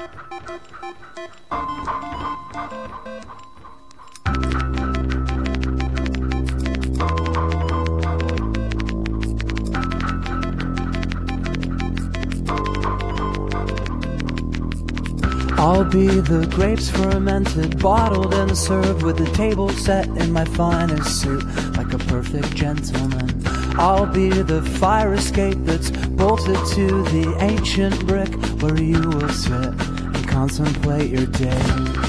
I'll be the grapes fermented, bottled and served with the table set in my finest suit, like a perfect gentleman. I'll be the fire escape that's bolted to the ancient brick, where you will sit and contemplate your day.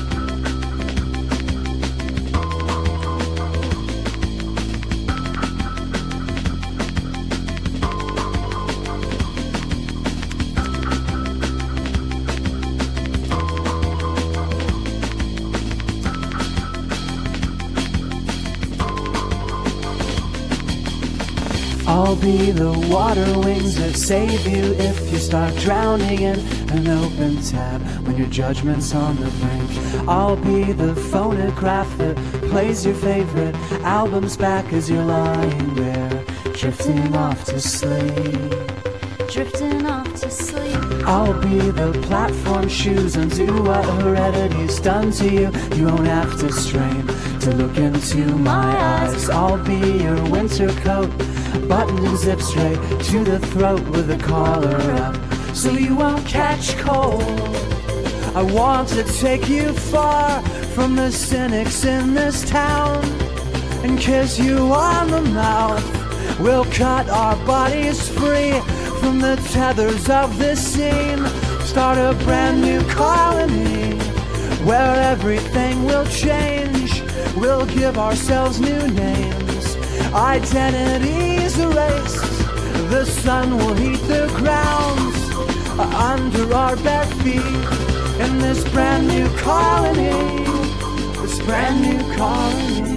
I'll be the water wings that save you if you start drowning in an open tab when your judgment's on the brink. I'll be the phonograph that plays your favorite albums back as you're lying there, drifting off to sleep. Drifting off to sleep. I'll be the platform shoes, undo what heredity's done to you. You won't have to strain to look into my eyes. I'll be your winter coat, buttoned and zipped straight to the throat with the collar up, so you won't catch cold. I want to take you far from the cynics in this town and kiss you on the mouth. We'll cut our bodies free from the tethers of this scene, start a brand new colony where everything will change. We'll give ourselves new names, identities erased. The sun will heat the ground under our bare feet in this brand new colony, this brand new colony.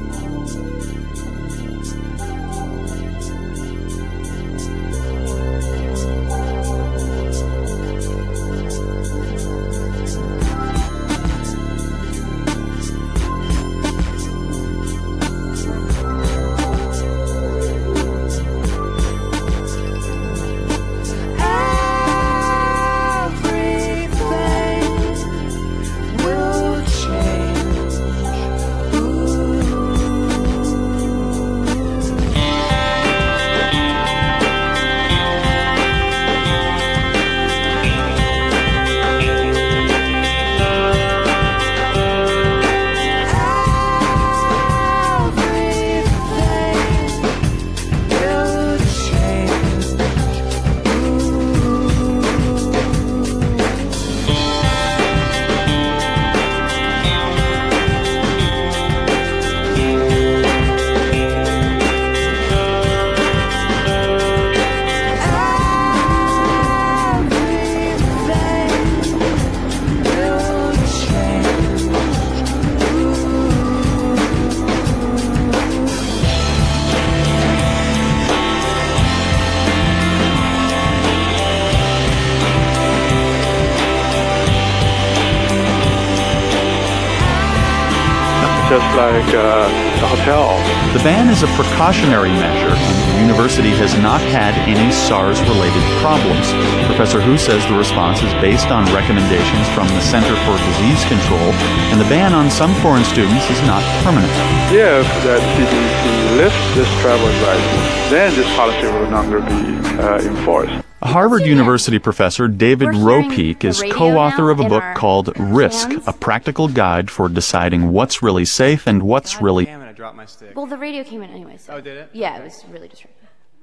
Just like a hotel. The ban is a precautionary measure, and the university has not had any SARS-related problems. Professor Hu says the response is based on recommendations from the Center for Disease Control, and the ban on some foreign students is not permanent. If the CDC lifts this travel advisory, then this policy will no longer be enforced. Harvard University professor David Ropeek is co-author of a book called Risk, a practical guide for deciding what's really safe and what's really... Damn it, I dropped my stick. Well, the radio came in anyway. So. Oh, did it? Yeah, it was really distracting.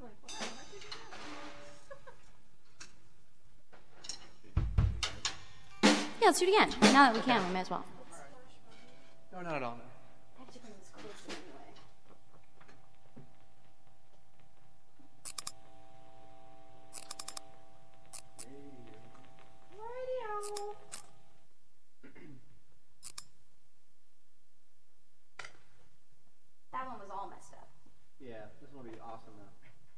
Yeah, let's do it again. Now that we can, we may as well. No, not at all. That one was all messed up. Yeah, this will be awesome though.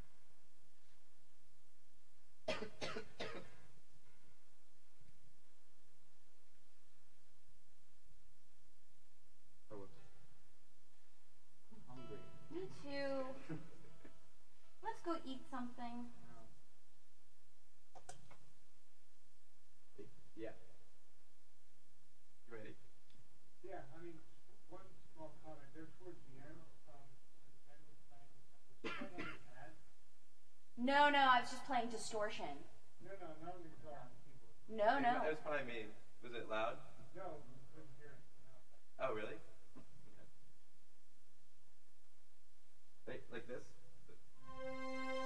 I'm hungry. Me too. Let's go eat something. Yeah. No, I was just playing distortion. No, not on the guitar, on the keyboard. No. That was probably me. Was it loud? No, you couldn't hear it. No. Oh, really? Okay. Like this?